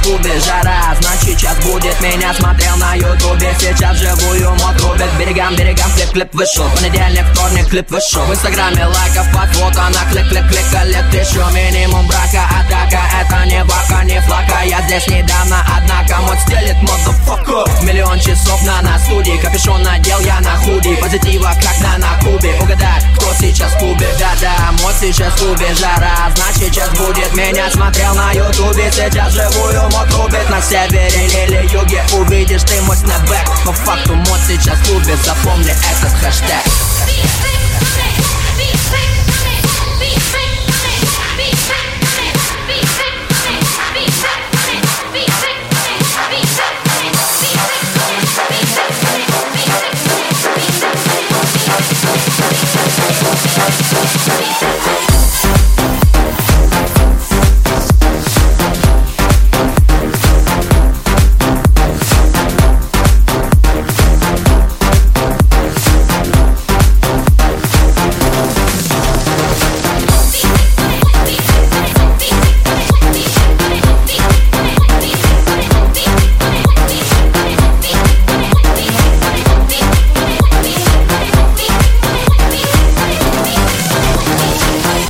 клубе жара, значит сейчас будет. Меня смотрел на ютубе, сейчас живую мод рубит. Берегам, клип вышел. Понедельник, вторник, клип вышел. В инстаграме лайков под фото на клик, а лет еще минимум брака. Атака, это не вака, не флака. Я здесь недавно, однако мод стелит, motherfucker. Миллион часов на студии, капюшон надел я на худи. Позитива, как на Кубе. Угадать, кто сейчас в клубе. Да-да, мод сейчас в клубе жара, значит сейчас будет. Меня смотрел на ютубе, сейчас живую мод рубит. На севере или юге увидишь ты мой снэпбэк. По факту мод сейчас в клубе, запомни этот хэштег.